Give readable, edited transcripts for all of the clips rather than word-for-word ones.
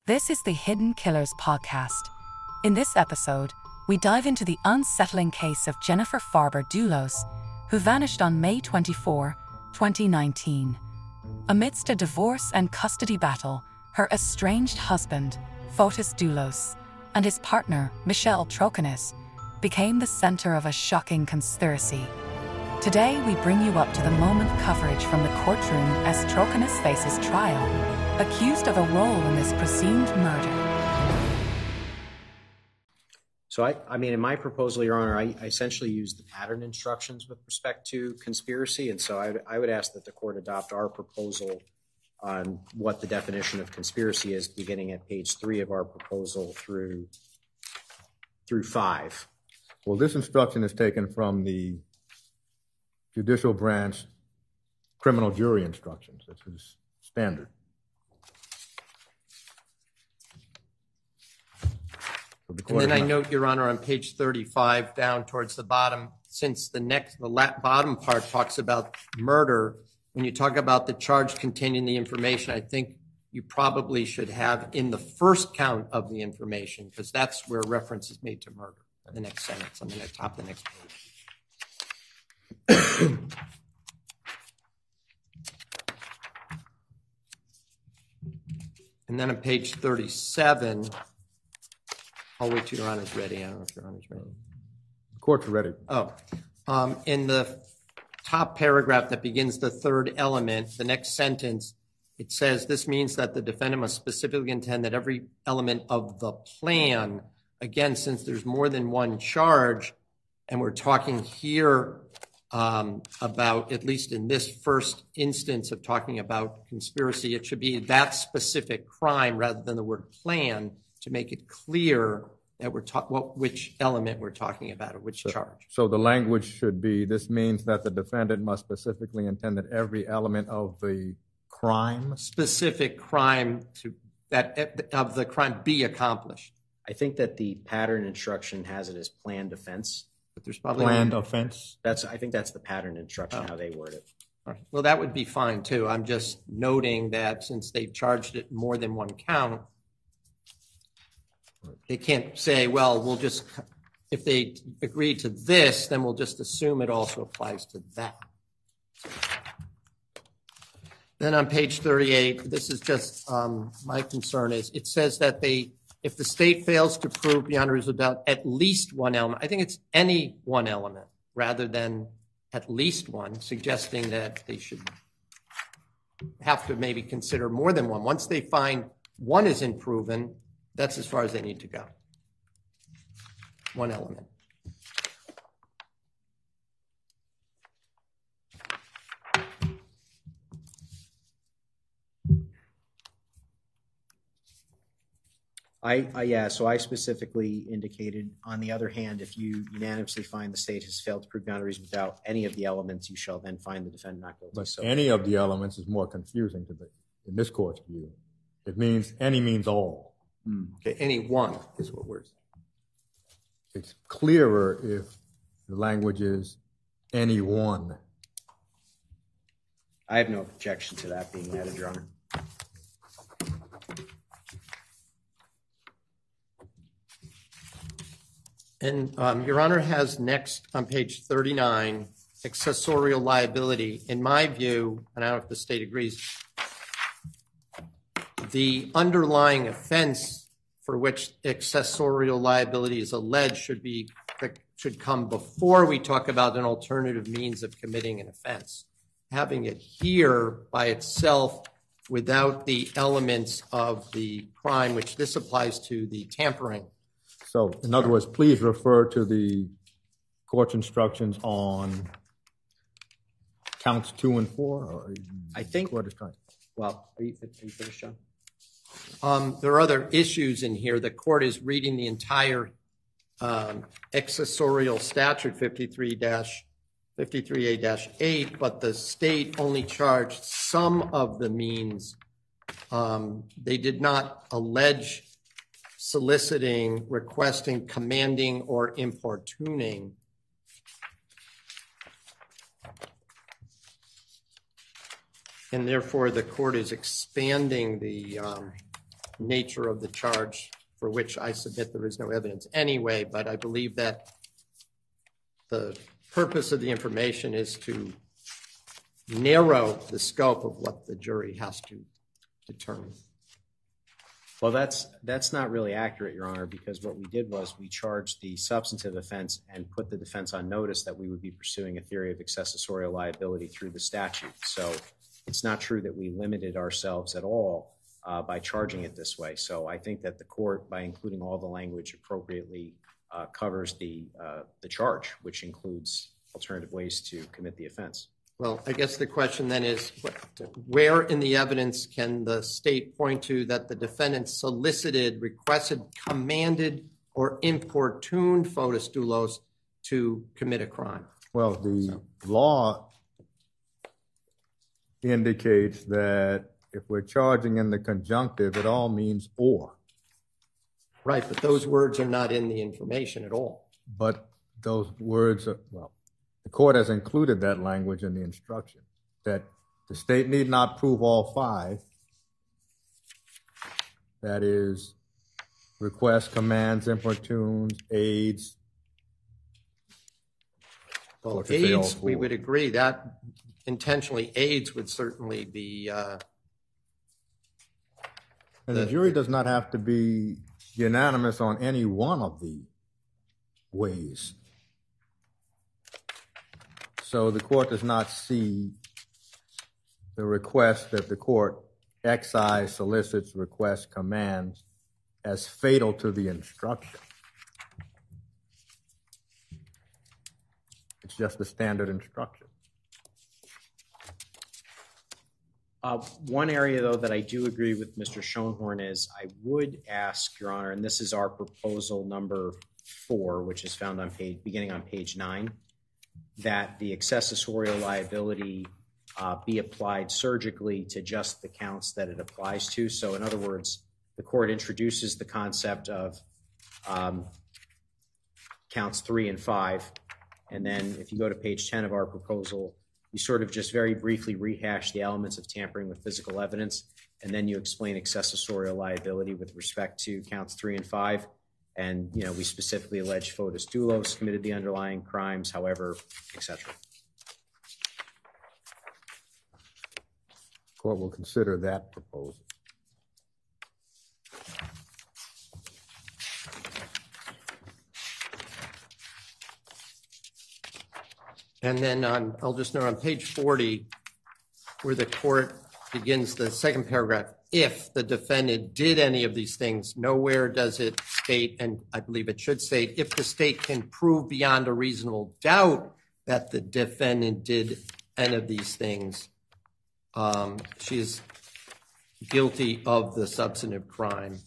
This is the Hidden Killers podcast. In this episode, we dive into the unsettling case of Jennifer Farber-Dulos, who vanished on May 24, 2019. Amidst a divorce and custody battle, her estranged husband, Fotis Dulos, and his partner, Michelle Troconis, became the center of a shocking conspiracy. Today, we bring you up to the moment coverage from the courtroom as Troconis faces trial, accused of a role in this presumed murder. So in my proposal, Your Honor, I essentially used the pattern instructions with respect to conspiracy. And so I would ask that the court adopt our proposal on what the definition of conspiracy is, beginning at page 3 of our proposal through 5. Well, this instruction is taken from the Judicial Branch criminal jury instructions. This is standard. And then I note, Your Honor, on page 35, down towards the bottom, since the bottom part talks about murder, when you talk about the charge containing the information, I think you probably should have in the first count of the information, because that's where reference is made to murder. The next sentence on the top of the next page. And then on page 37, I'll wait till Your Honor's ready. I don't know if Your Honor's ready. The court's ready. In the top paragraph that begins the third element, the next sentence, it says, this means that the defendant must specifically intend that every element of the plan, again, since there's more than one charge, and we're talking here about, at least in this first instance of talking about conspiracy, it should be that specific crime rather than the word plan to make it clear that which element we're talking about or which charge. So the language should be, this means that the defendant must specifically intend that every element of the crime? Specific crime of the crime be accomplished. I think that the pattern instruction has it as planned offense. But there's probably planned offense? I think that's the pattern instruction, how they word it. All right. Well, that would be fine, too. I'm just noting that since they've charged it more than one count, they can't say, well, we'll just, if they agree to this, then we'll just assume it also applies to that. Then on page 38, this is just my concern is it says that if the state fails to prove beyond a reasonable doubt at least one element, I think it's any one element rather than at least one, suggesting that they should have to maybe consider more than one. Once they find one isn't proven, that's as far as they need to go. One element. So I specifically indicated, on the other hand, if you unanimously find the state has failed to prove beyond a reasonable doubt any of the elements, you shall then find the defendant not guilty. But any of the elements is more confusing in this court's view. It means any means all. Okay, any one is what we're saying. It's clearer if the language is any one. I have no objection to that being added, Your Honor. And Your Honor has next on page 39, accessorial liability. In my view, and I don't know if the state agrees, the underlying offense for which accessorial liability is alleged should come before we talk about an alternative means of committing an offense. Having it here by itself without the elements of the crime, which this applies to the tampering. So, in other words, please refer to the court's instructions on counts 2 and 4. Or I think. What is trying? Well, are you finished, John? There are other issues in here. The court is reading the entire accessorial statute 53A-8, but the state only charged some of the means. They did not allege soliciting, requesting, commanding, or importuning. And therefore, the court is expanding the nature of the charge, for which I submit there is no evidence anyway, but I believe that the purpose of the information is to narrow the scope of what the jury has to determine. Well, that's not really accurate, Your Honor, because what we did was we charged the substantive offense and put the defense on notice that we would be pursuing a theory of accessorial liability through the statute. So it's not true that we limited ourselves at all by charging it this way. So I think that the court, by including all the language appropriately, covers the charge, which includes alternative ways to commit the offense. Well, I guess the question then is, where in the evidence can the state point to that the defendant solicited, requested, commanded, or importuned Fotis Doulos to commit a crime? Well, the law indicates that if we're charging in the conjunctive, it all means or. Right, but those words are not in the information at all. But those words are, well, the court has included that language in the instruction, that the state need not prove all five. That is, requests, commands, importunes, aids. Well, aids, we would agree that intentionally aids would certainly be. And the jury does not have to be unanimous on any one of the ways. So the court does not see the request that the court excise, solicits, requests, commands as fatal to the instruction. It's just a standard instruction. One area, though, that I do agree with Mr. Schoenhorn is I would ask, Your Honor, and this is our proposal number 4, which is found on beginning on page 9, that the accessorial liability be applied surgically to just the counts that it applies to. So, in other words, the court introduces the concept of counts 3 and 5, and then if you go to page 10 of our proposal, you sort of just very briefly rehash the elements of tampering with physical evidence, and then you explain accessorial liability with respect to counts 3 and 5. And, you know, we specifically allege Fotis Doulos committed the underlying crimes, however, etc. Court will consider that proposal. And then I'll just note on page 40, where the court begins the second paragraph, if the defendant did any of these things, nowhere does it state, and I believe it should state, if the state can prove beyond a reasonable doubt that the defendant did any of these things, she is guilty of the substantive crime.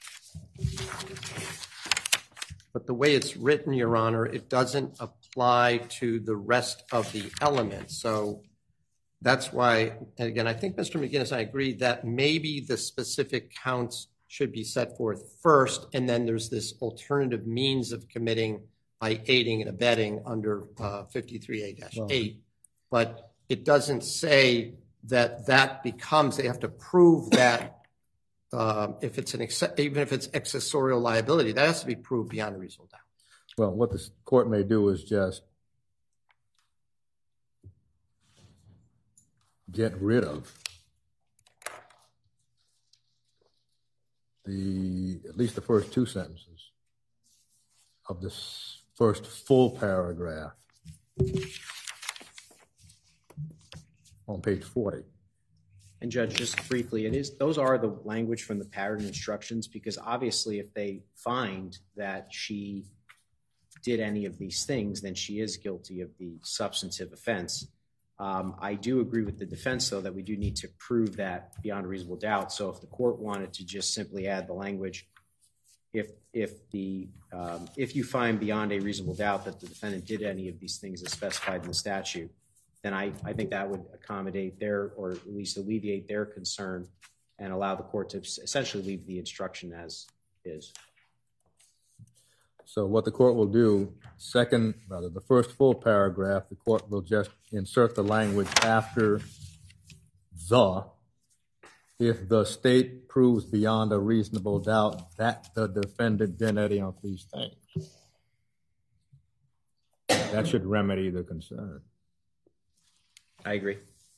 But the way it's written, Your Honor, it doesn't apply to the rest of the elements. So that's why, and again, I think Mr. McGinnis and I agree that maybe the specific counts should be set forth first, and then there's this alternative means of committing by aiding and abetting under 53A-8. But it doesn't say that that becomes, they have to prove that if it's even if it's accessorial liability, that has to be proved beyond a reasonable doubt. Well, what the court may do is just get rid of at least the first two sentences of this first full paragraph on page 40. And Judge, just briefly, those are the language from the pattern instructions, because obviously if they find that she did any of these things, then she is guilty of the substantive offense. I do agree with the defense, though, that we do need to prove that beyond a reasonable doubt. So if the court wanted to just simply add the language, if you find beyond a reasonable doubt that the defendant did any of these things as specified in the statute, then I think that would accommodate or at least alleviate their concern and allow the court to essentially leave the instruction as is. So what the court will do, the first full paragraph, the court will just insert the language after the if the state proves beyond a reasonable doubt that the defendant did any of these things. That should remedy the concern. I agree.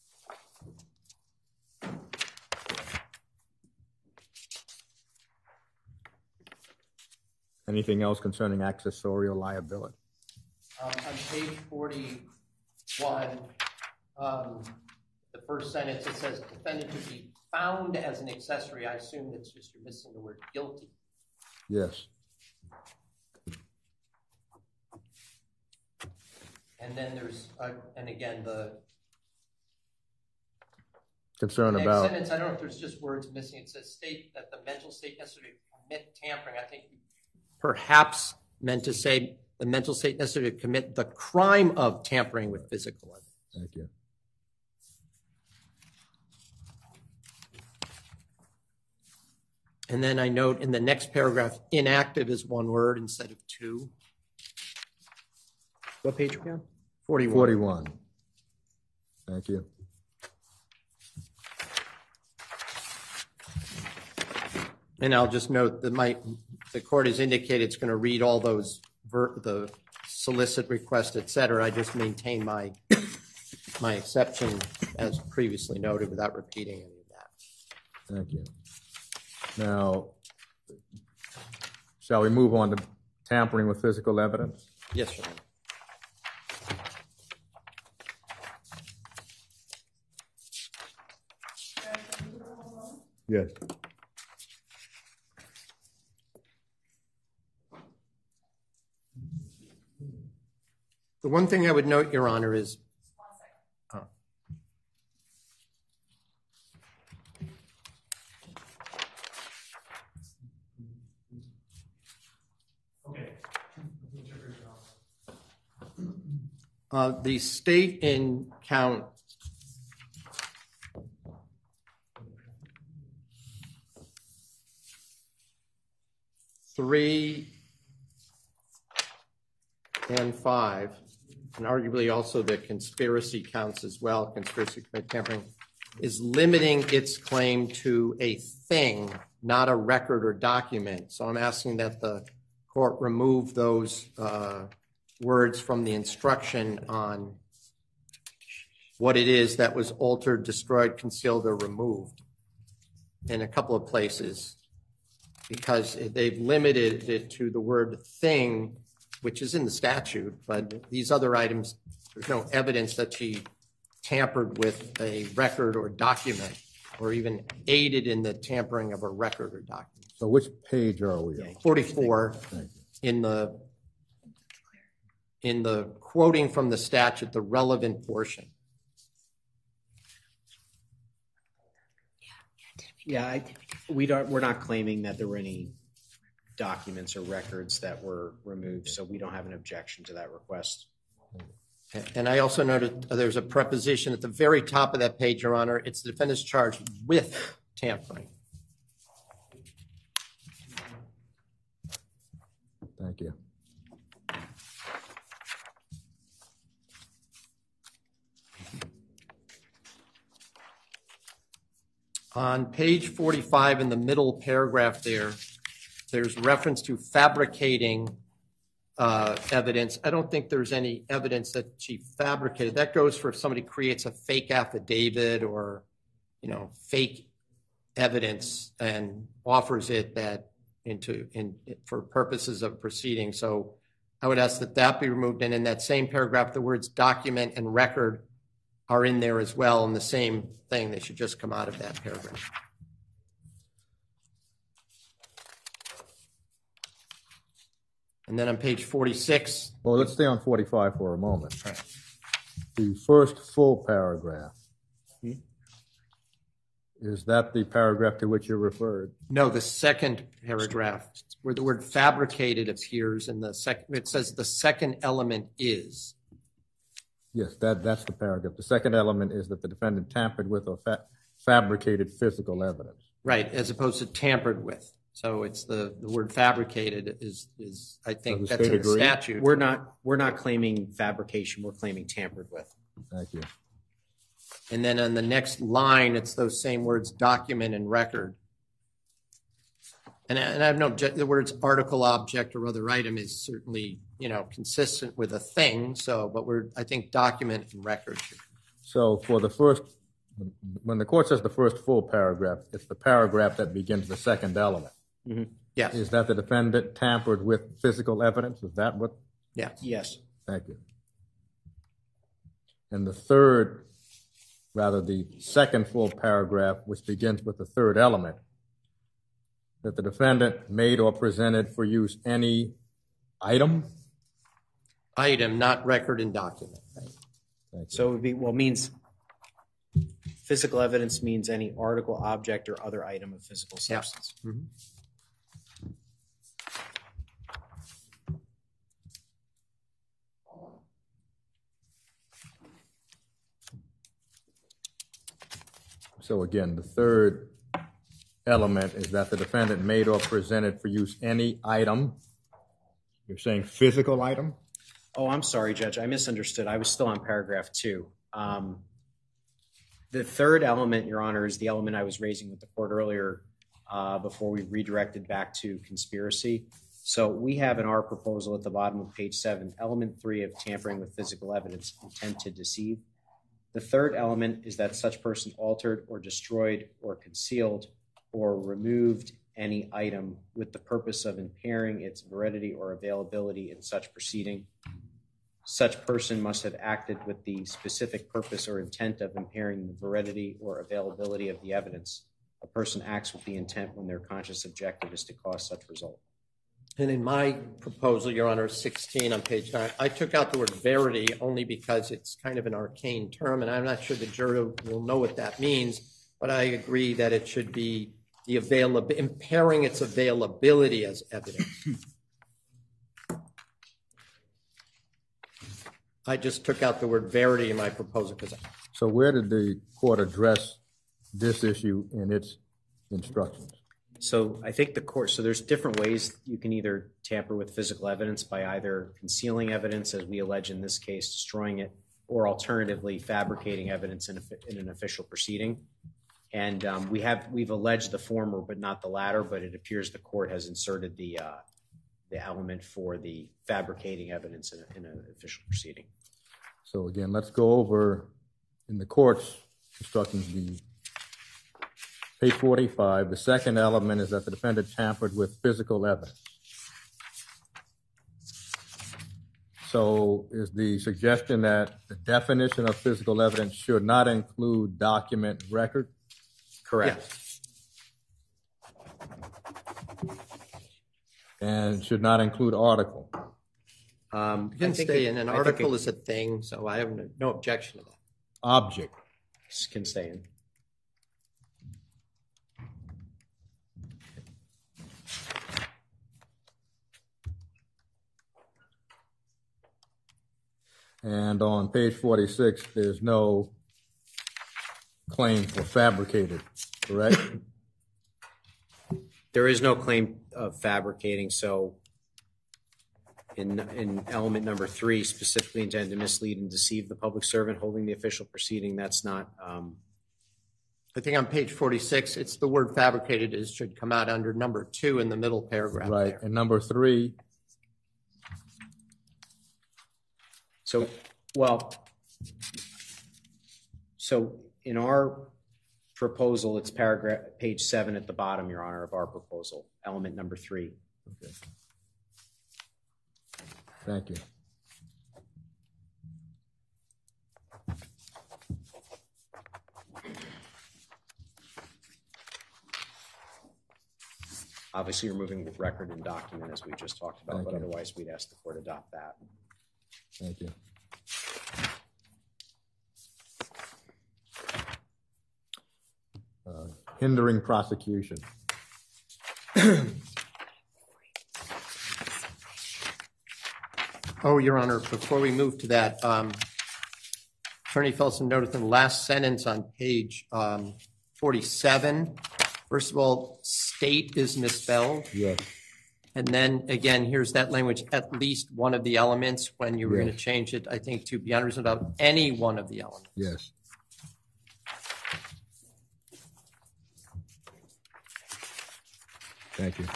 Anything else concerning accessorial liability? On page 41, the first sentence, it says defendant to be found as an accessory. I assume that's just you're missing the word guilty. Yes. And then there's, and again, the Concern next about sentence, I don't know if there's just words missing. It says state that the mental state necessary to commit tampering. I think perhaps meant to say the mental state necessary to commit the crime of tampering with physical evidence. Thank you. And then I note in the next paragraph, inactive is one word instead of two. What page are we on? 41. 41. Thank you. And I'll just note that the court has indicated it's going to read all those, the solicit request, et cetera. I just maintain my exception as previously noted without repeating any of that. Thank you. Now, shall we move on to tampering with physical evidence? Yes, Your Honor. Yes. The one thing I would note, Your Honor, is the state in count 3 and 5, and arguably also the conspiracy counts as well, conspiracy to commit tampering, is limiting its claim to a thing, not a record or document. So I'm asking that the court remove those words from the instruction on what it is that was altered, destroyed, concealed, or removed in a couple of places, because they've limited it to the word thing, which is in the statute, but these other items, there's no evidence that she tampered with a record or document or even aided in the tampering of a record or document. So which page are we on? 44 in the quoting from the statute, the relevant portion. Yeah, we're not claiming that there were any documents or records that were removed, so we don't have an objection to that request. And I also noted there's a preposition at the very top of that page, Your Honor. It's the defendant's charged with tampering. Thank you. On page 45 in the middle paragraph there's reference to fabricating evidence. I don't think there's any evidence that she fabricated. That goes for if somebody creates a fake affidavit or, fake evidence and offers it for purposes of proceeding. So I would ask that be removed. And in that same paragraph, the words document and record are in there as well in the same thing. They should just come out of that paragraph. And then on page 46. Well, let's stay on 45 for a moment. Right. The first full paragraph. Is that the paragraph to which you referred? No, the second paragraph where the word fabricated appears in the second. It says the second element is. Yes, that's the paragraph. The second element is that the defendant tampered with or fabricated physical evidence. Right, as opposed to tampered with. So it's the word fabricated is I think that's in the statute. We're not claiming fabrication. We're claiming tampered with. Thank you. And then on the next line, it's those same words, document and record. And I have no objection. The words article, object, or other item is certainly, consistent with a thing. So, but I think document and record. So for the first, when the court says the first full paragraph, it's the paragraph that begins the second element. Mm-hmm. Yes. Is that the defendant tampered with physical evidence? Is that what? Yeah. Yes. Thank you. And the second full paragraph, which begins with the third element, that the defendant made or presented for use any item? Item, not record and document. Right? So it would be, means physical evidence means any article, object, or other item of physical substance. Yeah. Mm-hmm. So again, the third element is that the defendant made or presented for use any item. You're saying physical item? Oh, I'm sorry, Judge. I misunderstood. I was still on paragraph 2. The third element, Your Honor, is the element I was raising with the court earlier before we redirected back to conspiracy. So we have in our proposal at the bottom of page 7, element 3 of tampering with physical evidence, intent to deceive. The third element is that such person altered or destroyed or concealed or removed any item with the purpose of impairing its validity or availability in such proceeding. Such person must have acted with the specific purpose or intent of impairing the validity or availability of the evidence. A person acts with the intent when their conscious objective is to cause such result. And in my proposal, Your Honor, 16 on page 9, I took out the word verity only because it's kind of an arcane term, and I'm not sure the jury will know what that means, but I agree that it should be the impairing its availability as evidence. I just took out the word verity in my proposal. So where did the court address this issue in its instructions? So I think the court, so there's different ways you can either tamper with physical evidence by either concealing evidence, as we allege in this case, destroying it, or alternatively fabricating evidence in an official proceeding. And we've alleged the former but not the latter, but it appears the court has inserted the element for the fabricating evidence in an official proceeding. So again, let's go over in the court's instructions, page 45, the second element is that the defendant tampered with physical evidence. So is the suggestion that the definition of physical evidence should not include document record? Correct. Yes. And should not include article? You can stay in. An article is a thing, so I have no objection to that. Object. Can stay in. And on page 46, there's no claim for fabricated, correct? There is no claim of fabricating. So in element number 3, specifically intended to mislead and deceive the public servant holding the official proceeding, that's not. I think on page 46, it's the word fabricated should come out under number 2 in the middle paragraph. Right. There. And number 3. So in our proposal, it's page 7 at the bottom, Your Honor, of our proposal, element number 3. Okay. Thank you. Obviously, removing the record and document, as we just talked about, but otherwise we'd ask the court to adopt that. Thank you. Hindering prosecution. Oh, Your Honor, before we move to that, Attorney Felsen noted in the last sentence on page 47, first of all, state is misspelled. Yes. And then, again, here's that language, at least one of the elements, when you were going to change it, I think, to beyond reasonable doubt, any one of the elements. Yes. Thank you.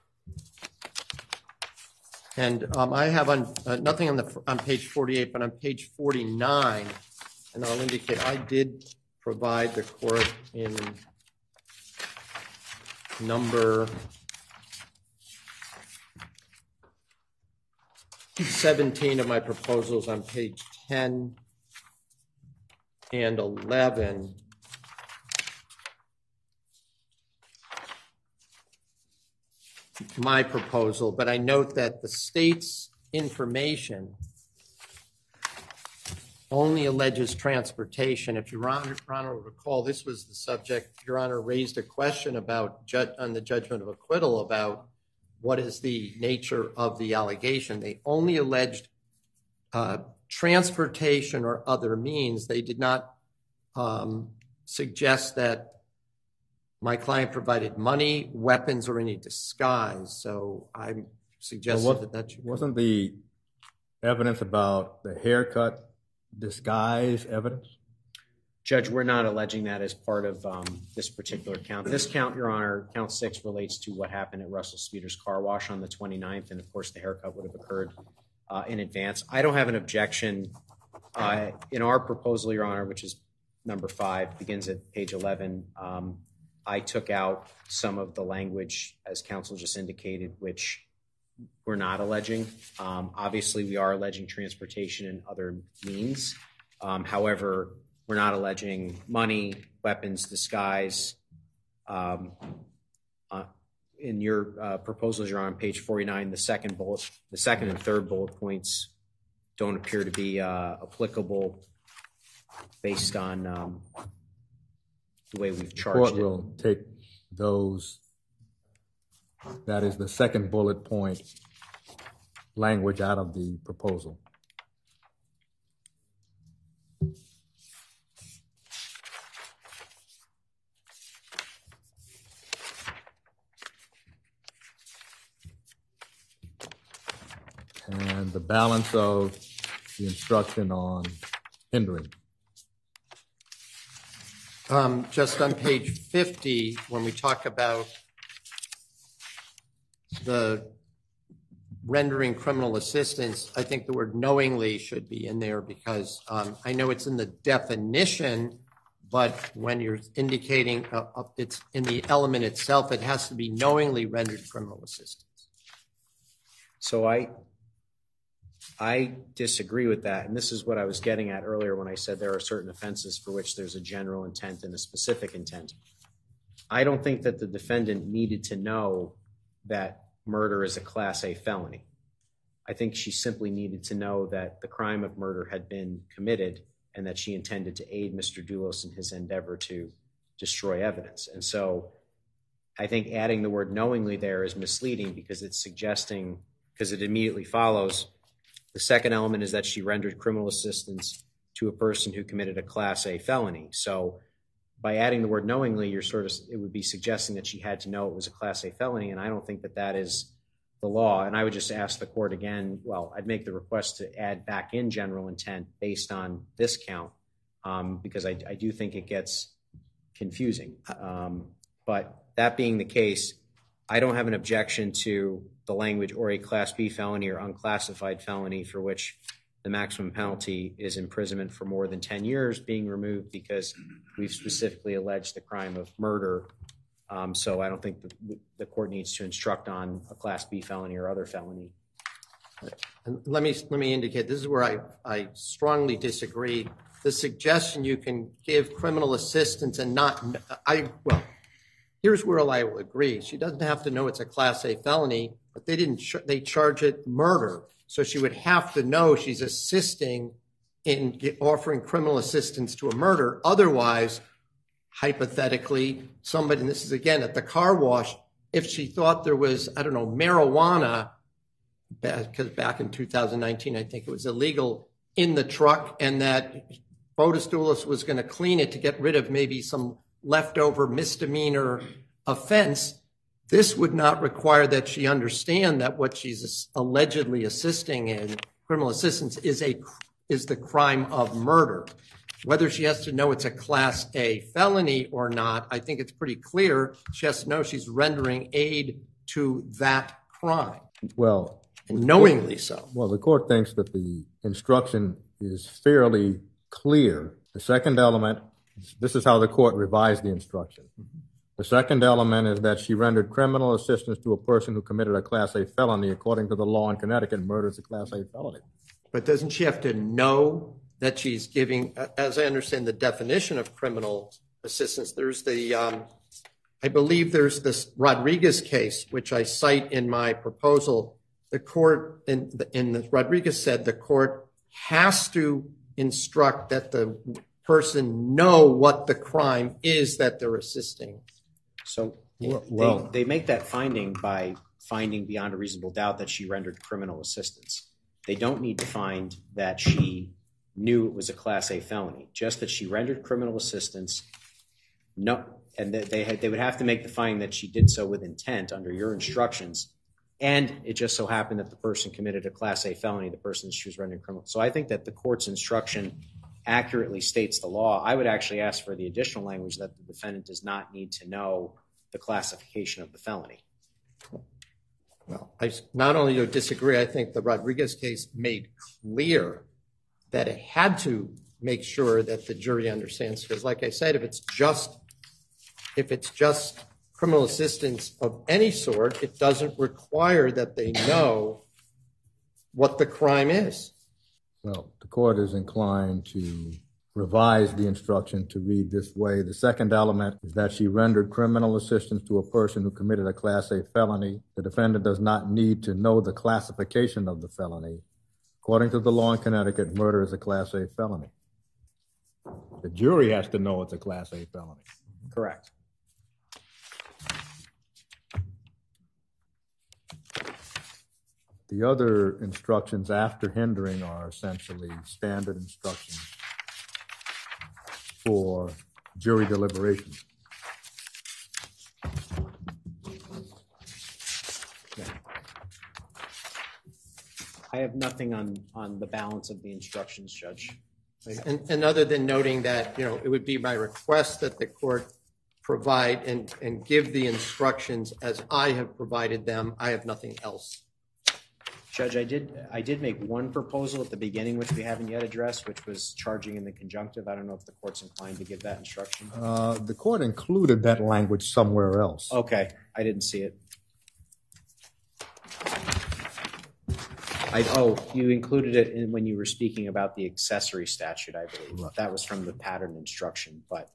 And I have nothing on page 48, but on page 49, and I'll indicate I did provide the court in number 17 of my proposals on page 10 and 11. My proposal, but I note that the state's information only alleges transportation. If Your Honor will recall, this was the subject. Your Honor raised a question about on the judgment of acquittal about what is the nature of the allegation. They only alleged transportation or other means. They did not suggest that my client provided money, weapons, or any disguise. So I'm suggesting that wasn't the evidence about the haircut disguise evidence? Judge, we're not alleging that as part of this particular count. This count, Your Honor, count 6 relates to what happened at Russell Speeder's car wash on the 29th, and of course the haircut would have occurred in advance. I don't have an objection in our proposal, Your Honor, which is number 5, begins at page 11. I took out some of the language, as counsel just indicated, which we're not alleging. Obviously, we are alleging transportation and other means. However, we're not alleging money, weapons, disguise. In your proposals, you're on page 49. The second and third bullet points don't appear to be applicable based on the way we've charged it. The court will take those, that is the second bullet point language, out of the proposal. And the balance of the instruction on hindering. Just on page 50, when we talk about the rendering criminal assistance, I think the word knowingly should be in there because I know it's in the definition, but when you're indicating it's in the element itself, it has to be knowingly rendered criminal assistance. So I disagree with that, and this is what I was getting at earlier when I said there are certain offenses for which there's a general intent and a specific intent. I don't think that the defendant needed to know that murder is a Class A felony. I think she simply needed to know that the crime of murder had been committed and that she intended to aid Mr. Doulos in his endeavor to destroy evidence. And so I think adding the word knowingly there is misleading because it's suggesting, because it immediately follows, the second element is that she rendered criminal assistance to a person who committed a Class A felony. So by adding the word knowingly, it would be suggesting that she had to know it was a Class A felony, and I don't think that that is the law. And I would just ask the court again, I'd make the request to add back in general intent based on this count, because I do think it gets confusing. But that being the case, I don't have an objection to the language or a Class B felony or unclassified felony for which the maximum penalty is imprisonment for more than 10 years being removed because we've specifically alleged the crime of murder. So I don't think the court needs to instruct on a Class B felony or other felony. And let me indicate, this is where I strongly disagree. The suggestion you can give criminal assistance and not, here's where I will agree. She doesn't have to know it's a Class A felony, but they charge it murder. So she would have to know she's assisting in offering criminal assistance to a murder. Otherwise, hypothetically, somebody, and this is again at the car wash, if she thought there was, marijuana, because back in 2019, I think it was illegal in the truck, and that Fotis Doulos was going to clean it to get rid of maybe some leftover misdemeanor offense, this would not require that she understand that what she's allegedly assisting in, criminal assistance, is the crime of murder. Whether she has to know it's a Class A felony or not, I think it's pretty clear. She has to know she's rendering aid to that crime, Well, and knowingly so. well, the court thinks that the instruction is fairly clear. The second element, this is how the court revised the instruction. The second element is that she rendered criminal assistance to a person who committed a Class A felony. According to the law in Connecticut, murder is a Class A felony. But doesn't she have to know that she's giving, as I understand the definition of criminal assistance, there's the, I believe there's this Rodriguez case, which I cite in my proposal. The court, in the Rodriguez said the court has to instruct that the person know what the crime is that they're assisting. So Well- they make that finding by finding beyond a reasonable doubt that she rendered criminal assistance. They don't need to find that she knew it was a Class A felony, just that she rendered criminal assistance. No, and they would have to make the finding that she did so with intent under your instructions, and it just so happened that the person committed a Class A felony, the person she was rendering criminal. So I think that the court's instruction accurately states the law. I would actually ask for the additional language that the defendant does not need to know the classification of the felony. Well, I not only do disagree, I think the Rodriguez case made clear that it had to make sure that the jury understands. Because like I said, if it's just criminal assistance of any sort, it doesn't require that they know what the crime is. Well, the court is inclined to revise the instruction to read this way. The second element is that she rendered criminal assistance to a person who committed a Class A felony. The defendant does not need to know the classification of the felony. According to the law in Connecticut, murder is a Class A felony. The jury has to know it's a Class A felony. Correct. The other instructions after hindering are essentially standard instructions for jury deliberation. I have nothing on the balance of the instructions, Judge. And other than noting that, it would be my request that the court provide and give the instructions as I have provided them. I have nothing else. Judge, I did make one proposal at the beginning, which we haven't yet addressed, which was charging in the conjunctive. I don't know if the court's inclined to give that instruction. The court included that language somewhere else. Okay, I didn't see it. You included it when you were speaking about the accessory statute, I believe. Right. That was from the pattern instruction. But,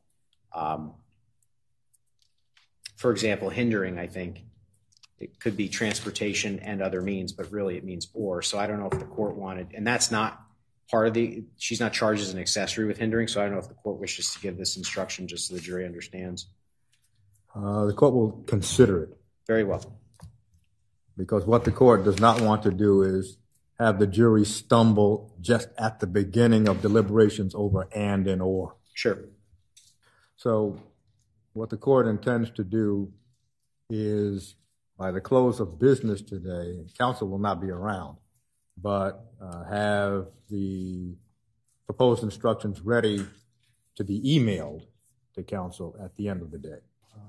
for example, hindering, I think, it could be transportation and other means, but really it means or. So I don't know if the court wanted, and that's not part of she's not charged as an accessory with hindering, so I don't know if the court wishes to give this instruction just so the jury understands. The court will consider it. Very well. Because what the court does not want to do is have the jury stumble just at the beginning of deliberations over and or. Sure. So what the court intends to do is, by the close of business today, counsel will not be around, but have the proposed instructions ready to be emailed to counsel at the end of the day.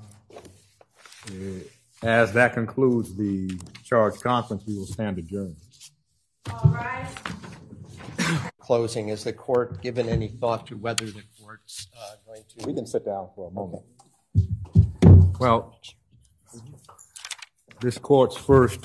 As that concludes the charge conference, we will stand adjourned. All right. Closing, has the court given any thought to whether the court's going to... We can sit down for a moment. Well, this court's first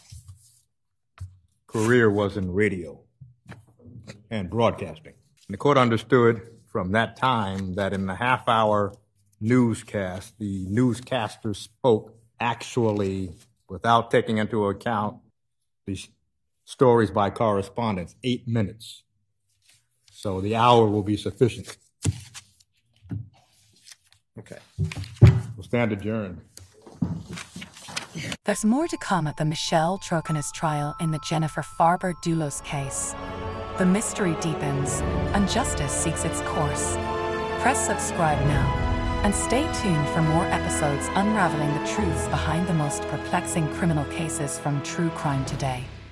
career was in radio and broadcasting. And the court understood from that time that in the half-hour newscast, the newscaster spoke actually without taking into account the stories by correspondence, 8 minutes. So the hour will be sufficient. Okay. We'll stand adjourned. There's more to come at the Michelle Troconis trial in the Jennifer Farber-Dulos case. The mystery deepens, and justice seeks its course. Press subscribe now, and stay tuned for more episodes unraveling the truths behind the most perplexing criminal cases from True Crime Today.